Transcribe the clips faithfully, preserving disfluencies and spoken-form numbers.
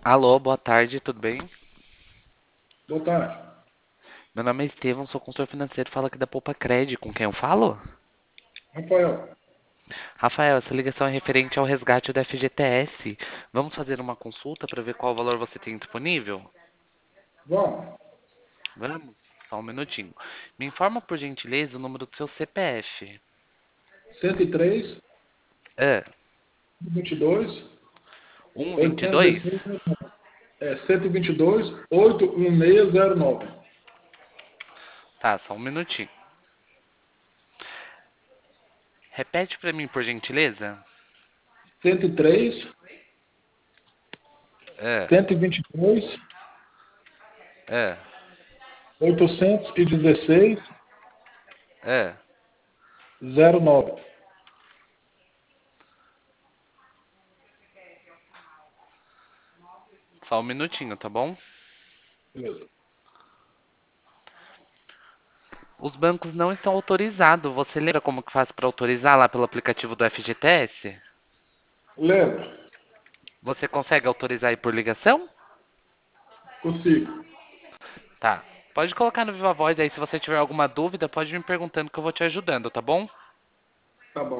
Alô, boa tarde, tudo bem? Boa tarde. Meu nome é Estevão, sou consultor financeiro, falo aqui da Poupa Cred, com quem eu falo? Rafael, Rafael, essa ligação é referente ao resgate do F G T S. Vamos fazer uma consulta para ver qual valor você tem disponível? vamos. Vamos? Só um minutinho. Me informa, por gentileza, o número do seu C P F. cento e três, É, vinte e dois, oitocentos e cento e vinte e dois? dezesseis, é cento e vinte e dois, oito um seis zero nove. Tá, só um minutinho. Repete para mim, por gentileza. cento e três, É, cento e vinte e dois, é, oitocentos e dezesseis, é. zero nove. Só um minutinho, tá bom? Beleza. Os bancos não estão autorizados. Você lembra como que faz para autorizar lá pelo aplicativo do F G T S? Lembro, Você consegue autorizar aí por ligação? consigo. Tá. Pode colocar no Viva Voz aí, se você tiver alguma dúvida, pode me perguntando que eu vou te ajudando, tá bom? Tá bom.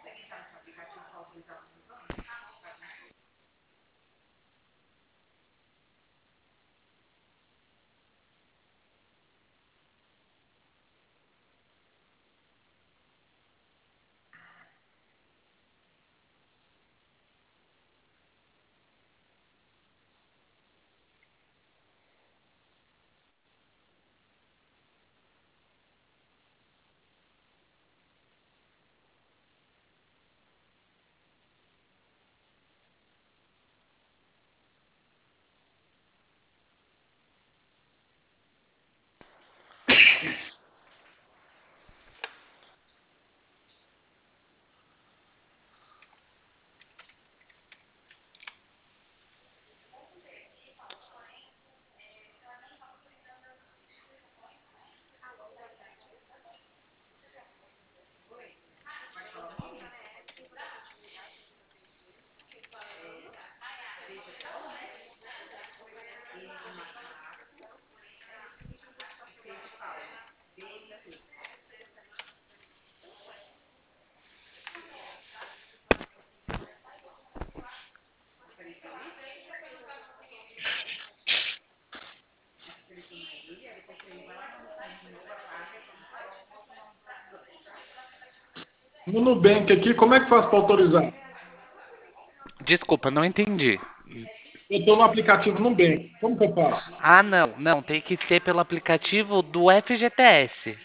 No Nubank aqui, como é que faz para autorizar? Desculpa, não entendi. Eu estou no aplicativo Nubank. Como que eu faço? Ah, não, não, tem que ser pelo aplicativo do F G T S.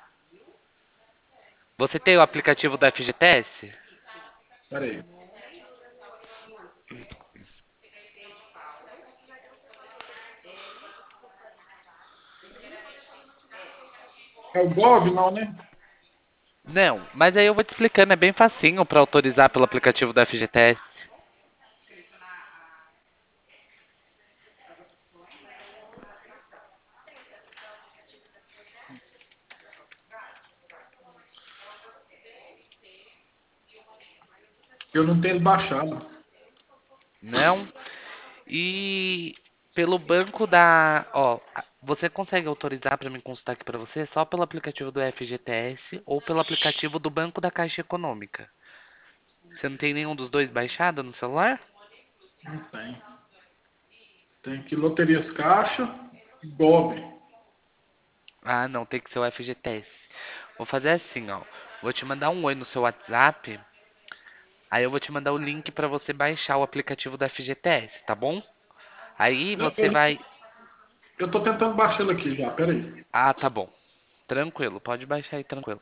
Você tem o aplicativo do F G T S? Espera aí. É o Gov, não, né? Não, mas aí eu vou te explicando, é bem facinho para autorizar pelo aplicativo do F G T S. Eu não tenho ele baixado. Não? E pelo banco da, ó, você consegue autorizar para mim consultar aqui para você só pelo aplicativo do F G T S ou pelo aplicativo do Banco da Caixa Econômica? Você não tem nenhum dos dois baixado no celular? Não tem. Tem que Loterias Caixa e Gov. Ah, não, tem que ser o F G T S. Vou fazer assim, ó. Vou te mandar um oi no seu WhatsApp, aí eu vou te mandar o link para você baixar o aplicativo do F G T S, tá bom? Aí Eu, você eu, vai. eu tô tentando baixar ele aqui já, peraí. Ah, tá bom. Tranquilo, pode baixar aí tranquilo.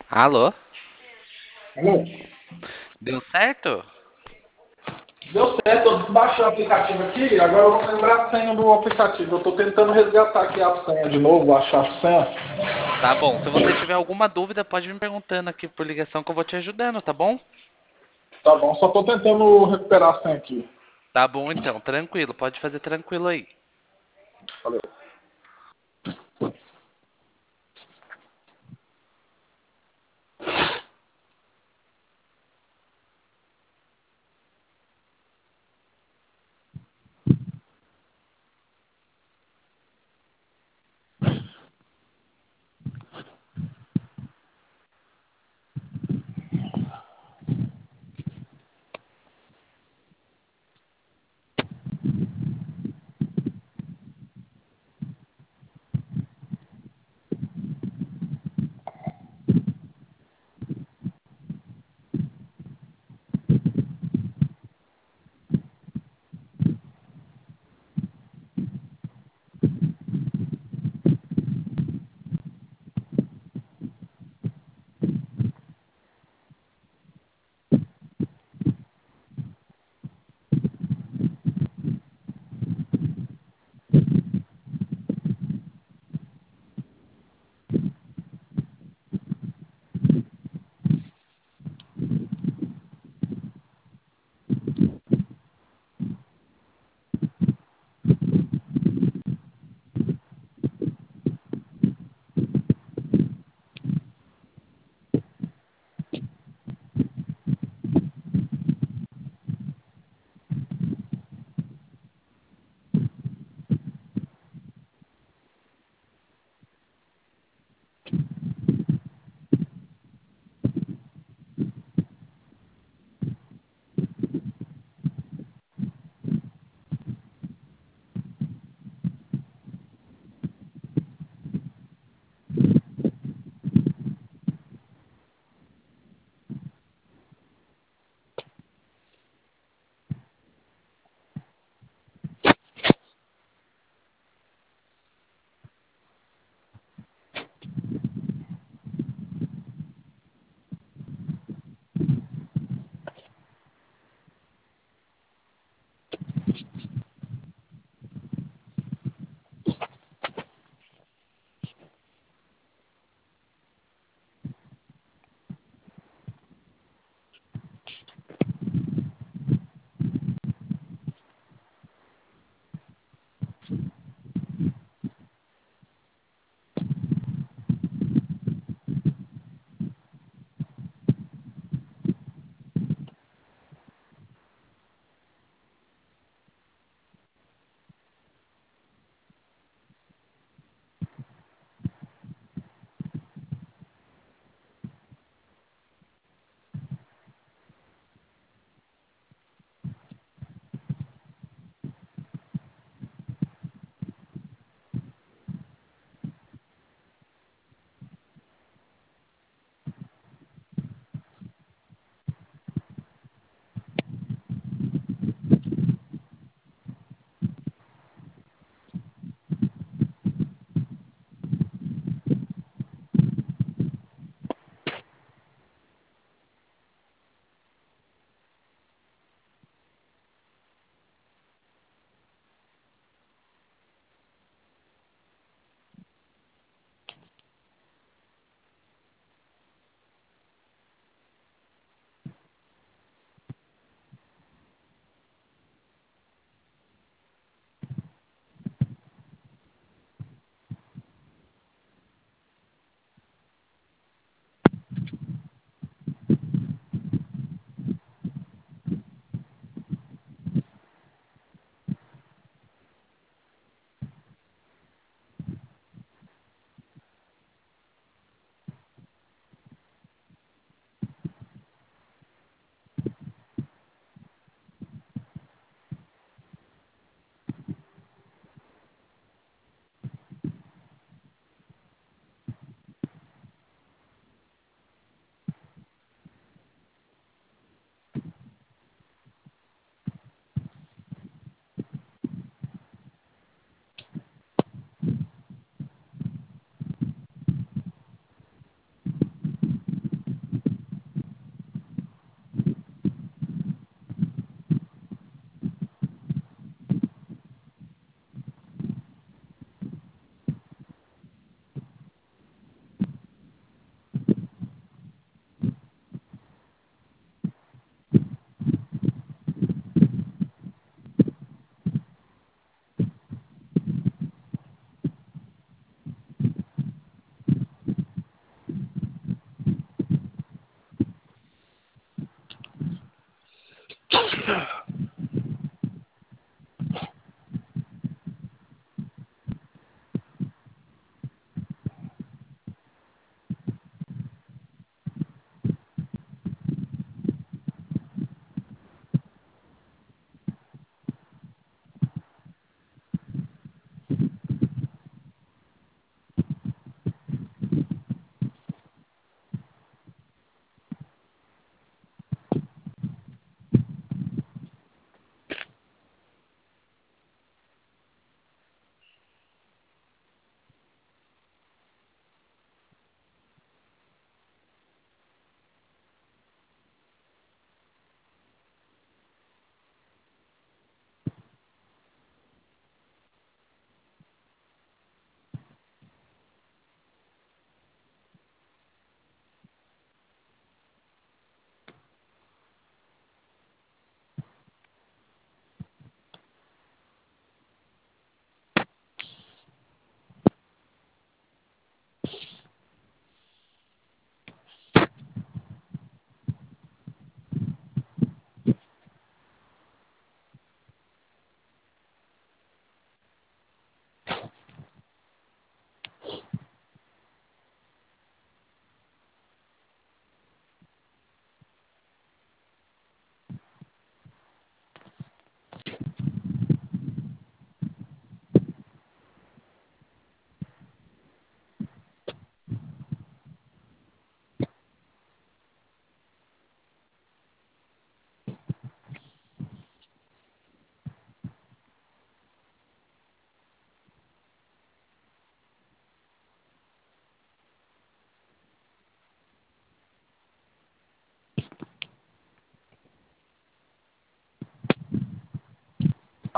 Alô? Alô? Deu certo? Deu certo, eu baixei o aplicativo aqui, agora eu vou lembrar a senha do aplicativo. Eu tô tentando resgatar aqui a senha de novo, achar a senha. Tá bom. Se você tiver alguma dúvida, pode me perguntando aqui por ligação que eu vou te ajudando, tá bom? Tá bom, só tô tentando recuperar a senha aqui. Tá bom então, tranquilo. Pode fazer tranquilo aí. Valeu.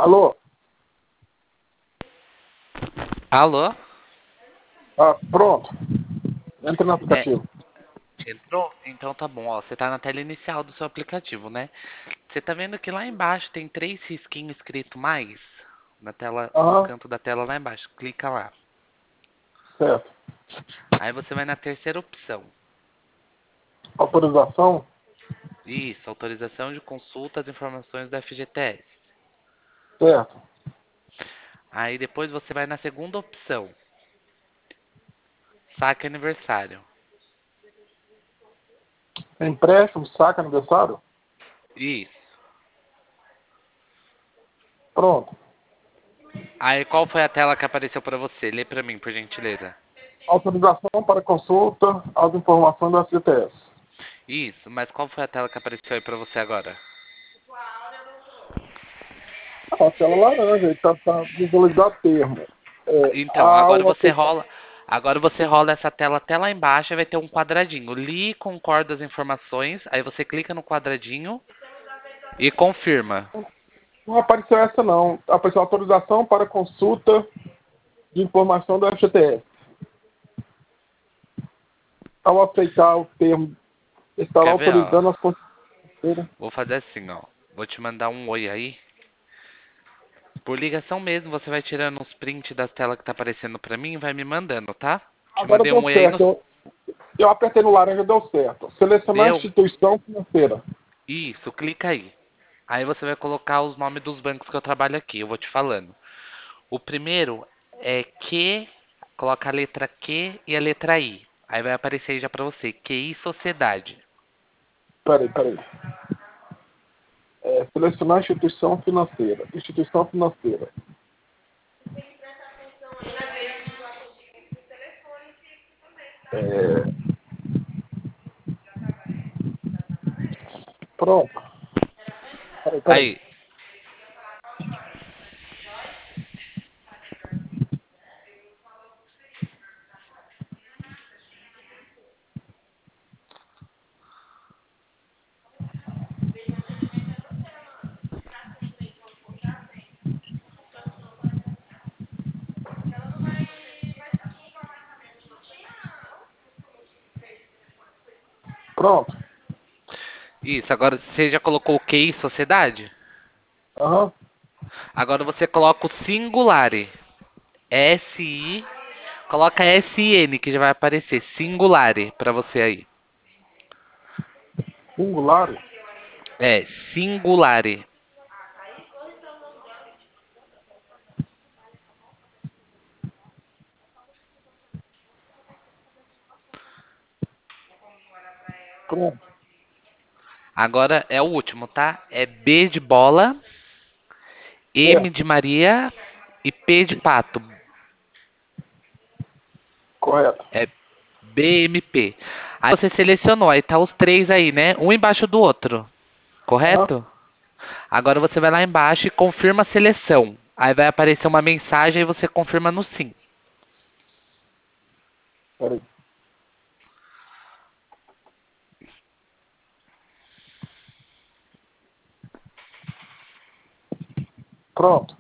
Alô? Alô? Ah, pronto. Entra no É, aplicativo. entrou? Então tá bom, ó. Você tá na tela inicial do seu aplicativo, né? Você tá vendo que lá embaixo tem três risquinhos escrito mais? Na tela, no Aham, canto da tela lá embaixo. Clica lá. certo. Aí você vai na terceira opção. Autorização? Isso, autorização de consulta às informações do F G T S. Certo. Aí depois você vai na segunda opção, saque aniversário. Empréstimo, saque aniversário? Isso. Pronto. Aí qual foi a tela que apareceu para você? Lê para mim, por gentileza. Autorização para consulta às informações do F G T S. Isso, mas qual foi a tela que apareceu aí para você agora? A tela laranja, está tá tá visualizado termo. É, Então, há agora uma você opção. rola, agora você rola essa tela até lá embaixo e vai ter um quadradinho. Li e concorda as informações, aí você clica no quadradinho e confirma. Não apareceu essa não. Apareceu autorização para consulta de informação do F G T S. Ao aceitar o termo, estará Quer ver, ó? autorizando as consultas. Vou fazer assim, ó. Vou te mandar um oi aí. Por ligação mesmo, você vai tirando uns prints das telas que tá aparecendo pra mim e vai me mandando, tá? Te Agora mandei deu um oi aí no. certo. Eu, eu apertei no laranja, deu certo. Selecionar a Deu? instituição financeira. Isso, clica aí. Aí você vai colocar os nomes dos bancos que eu trabalho aqui, eu vou te falando. O primeiro é Q, coloca a letra Q e a letra I. Aí vai aparecer aí já pra você, Q I Sociedade. Peraí, peraí. É, selecionar a instituição financeira. Instituição financeira. É, pronto. Peraí, peraí. Aí, Pronto. isso, agora você já colocou o Q I Sociedade? Aham. Agora você coloca o Singulare. S I, coloca S I N que já vai aparecer, Singulare pra você aí. Singular. É, Singulare. Pronto. Agora é o último, tá? É B de bola, M Certo. de Maria e P de pato. Correto. É B M P. Aí você selecionou, aí tá os três aí, né? Um embaixo do outro, Aham. correto? Agora você vai lá embaixo e confirma a seleção. Aí vai aparecer uma mensagem e você confirma no sim. Peraí. Pronto.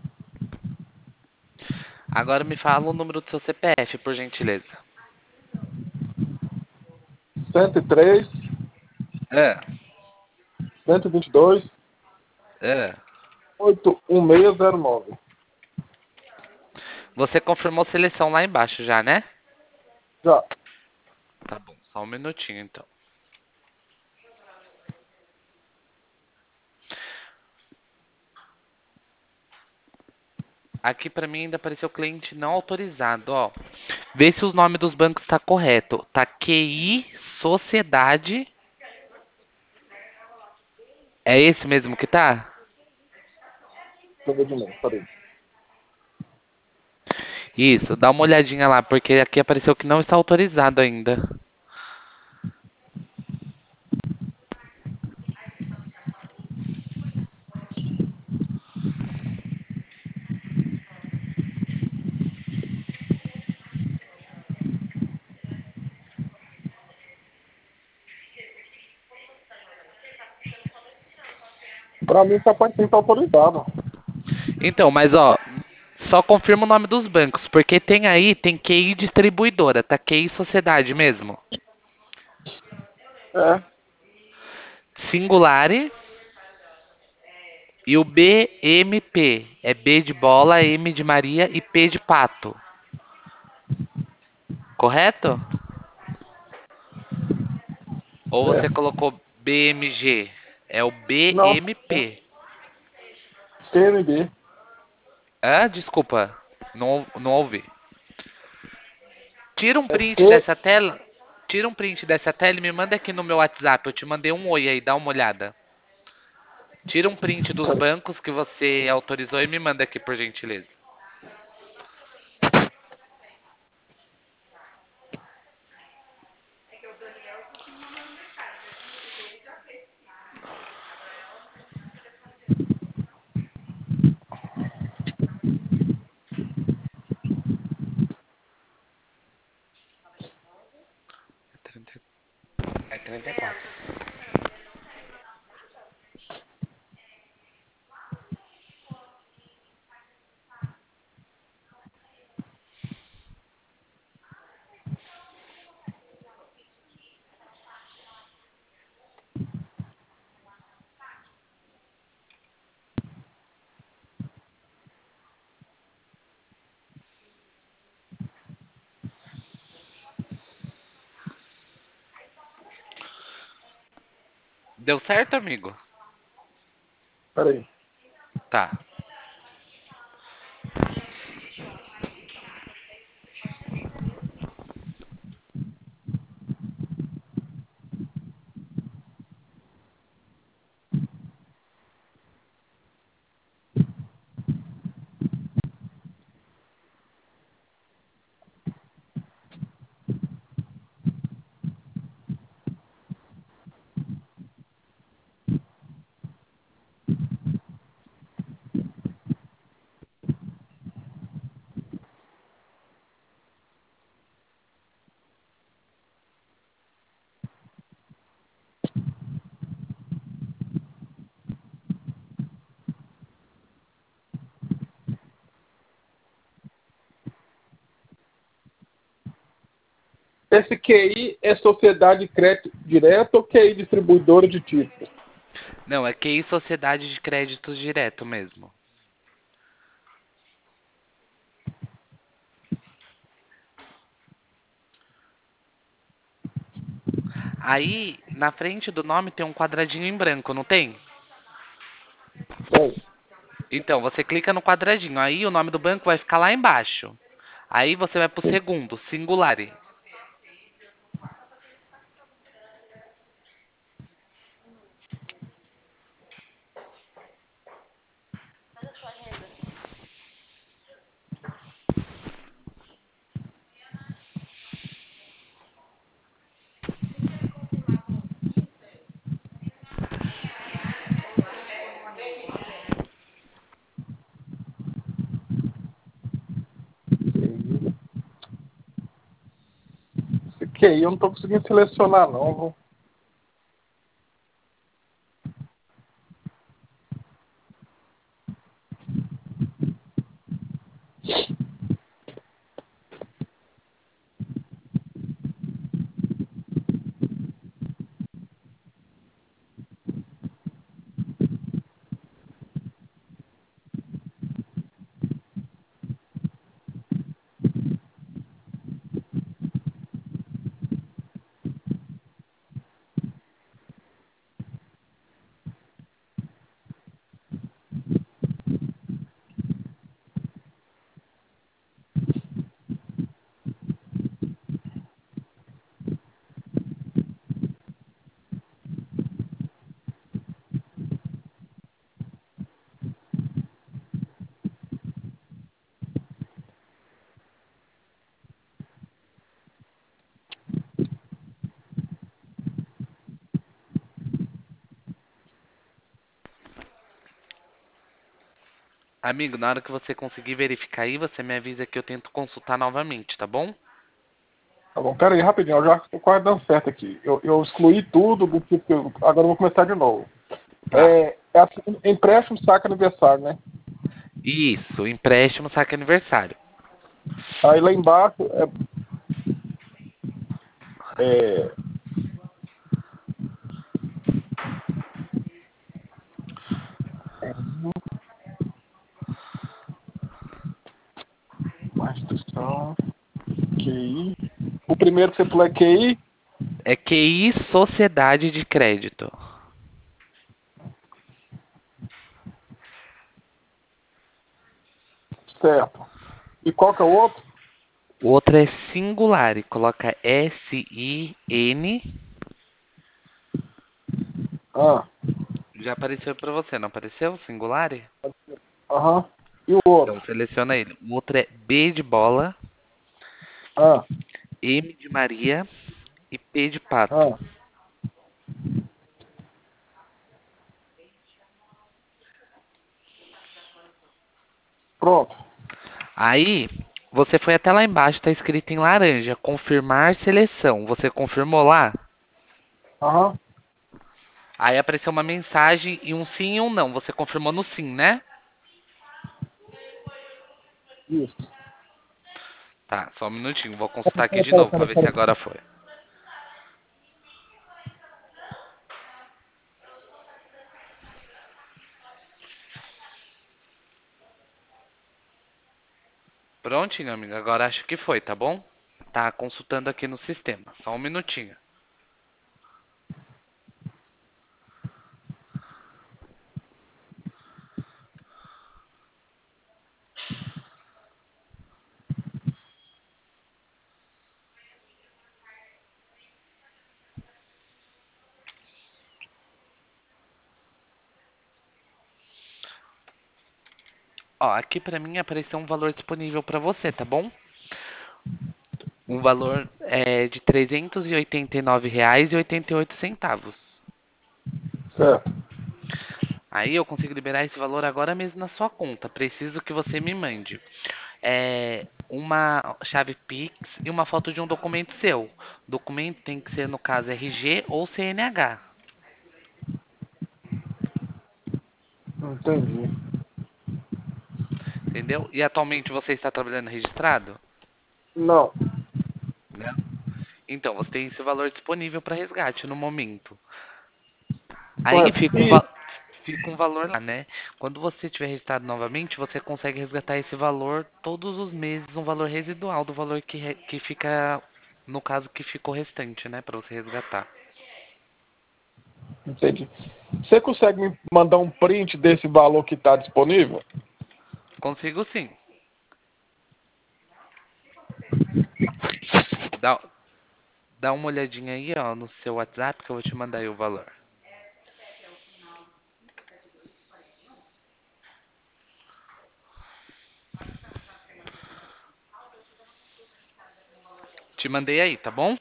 Agora me fala o número do seu C P F, por gentileza. cento e três, É, cento e vinte e dois, é. oito um seis zero nove. Você confirmou a seleção lá embaixo já, né? Já. Tá bom, só um minutinho então. Aqui pra mim ainda apareceu cliente não autorizado, ó. Vê se os nomes dos bancos tá correto. Tá Q I Sociedade. É esse mesmo que tá? Deixa eu ver de novo. Peraí. Isso, dá uma olhadinha lá, porque aqui apareceu que não está autorizado ainda. Pra mim, essa parte tem que estar autorizada. Então, mas ó, só confirma o nome dos bancos, porque tem aí, tem Q I distribuidora, tá? Q I sociedade mesmo. É, Singulare e o B M P. É B de bola, M de Maria e P de pato. Correto? Ou você certo. colocou B M G? É o Não, B M P. P M B. Ah, desculpa. Não, não ouvi. Tira um É print P. dessa tela. Tira um print dessa tela e me manda aqui no meu WhatsApp. Eu te mandei um oi aí, dá uma olhada. Tira um print dos bancos que você autorizou e me manda aqui, por gentileza. É trinta é trinta e quatro. Deu certo, amigo? Peraí. Tá. Esse Q I é sociedade de crédito direto ou Q I distribuidora de títulos? Não, é Q I Sociedade de Créditos Direto mesmo. Aí, na frente do nome tem um quadradinho em branco, não tem? Bom, Então, você clica no quadradinho, aí o nome do banco vai ficar lá embaixo. Aí você vai pro segundo, Singulare. esse Q I eu não estou conseguindo selecionar, não. Viu? Amigo, na hora que você conseguir verificar aí, você me avisa que eu tento consultar novamente, tá bom? Tá bom, peraí, rapidinho, eu já estou quase dando certo aqui. Eu, eu excluí tudo do que que eu- agora eu vou começar de novo. Tá. É, é assim, empréstimo saca aniversário, né? Isso, empréstimo, saque aniversário. Aí lá embaixo é, é instituição, Q I. O primeiro que você falou é Q I, É Q I Sociedade de Crédito. certo. E qual que é o outro? O outro é Singular, e coloca S I N. Ah, Já apareceu para você, não apareceu? Singular? aham. E o Então outro? seleciona ele. O outro é B de bola, Ah, M de Maria e P de pato. ah. Pronto. Aí, você foi até lá embaixo, está escrito em laranja, confirmar seleção. Você confirmou lá? Aham, Aí apareceu uma mensagem e um sim e um não. Você confirmou no sim, né? isso. Tá, só um minutinho. Vou consultar aqui de novo para ver se agora foi. Prontinho, amiga. Agora acho que foi, tá bom? Tá consultando aqui no sistema. Só um minutinho. Ó, aqui pra mim apareceu um valor disponível pra você, tá bom? Um valor é, de trezentos e oitenta e nove reais e oitenta e oito centavos. Certo. Aí eu consigo liberar esse valor agora mesmo na sua conta. Preciso que você me mande é, uma chave Pix e uma foto de um documento seu. Documento tem que ser, no caso, R G ou C N H, Entendi. entendeu? E atualmente você está trabalhando registrado? Não. Não. Então, você tem esse valor disponível para resgate no momento. Aí Correto. fica um, E, va- fica um valor lá, né? Quando você tiver registrado novamente, você consegue resgatar esse valor todos os meses, um valor residual do valor que, re- que fica, no caso que ficou restante, né? Para você resgatar. entendi. Você consegue me mandar um print desse valor que está disponível? Consigo sim. Dá, dá uma olhadinha aí, ó, no seu WhatsApp que eu vou te mandar aí o valor. Te mandei aí, tá bom?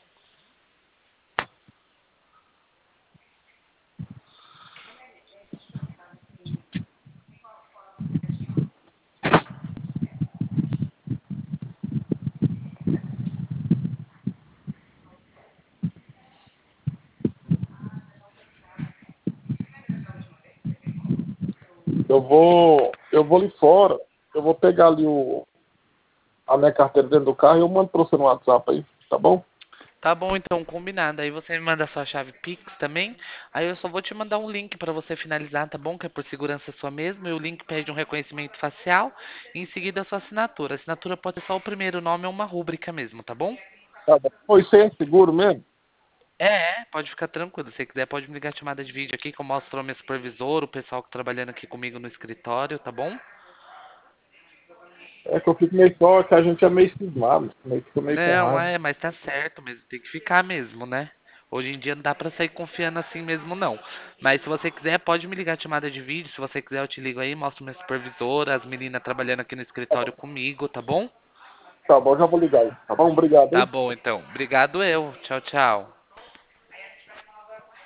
Eu vou, eu vou ali fora, eu vou pegar ali o, a minha carteira dentro do carro e eu mando para você no WhatsApp aí, tá bom? Tá bom, então, combinado. Aí você me manda a sua chave Pix também. Aí eu só vou te mandar um link para você finalizar, tá bom? Que é por segurança sua mesmo. E o link pede um reconhecimento facial. E em seguida a sua assinatura. A assinatura pode ser só o primeiro nome ou uma rúbrica mesmo, tá bom? Tá bom. Pô, isso aí é seguro mesmo? É, é, pode ficar tranquilo. Se você quiser, pode me ligar a chamada de vídeo aqui que eu mostro o meu supervisor, o pessoal que tá trabalhando aqui comigo no escritório, tá bom? É que eu fico meio só, que a gente é meio cismado, meio, fica meio com Não, raiva. é, mas tá certo mesmo. Tem que ficar mesmo, né? Hoje em dia não dá pra sair confiando assim mesmo, não. Mas se você quiser, pode me ligar a chamada de vídeo. Se você quiser, eu te ligo aí, mostro minha supervisora, as meninas trabalhando aqui no escritório comigo, tá bom? Tá bom, já vou ligar aí. Tá bom? Obrigado, Tá hein? bom, então. Obrigado eu. Tchau, tchau.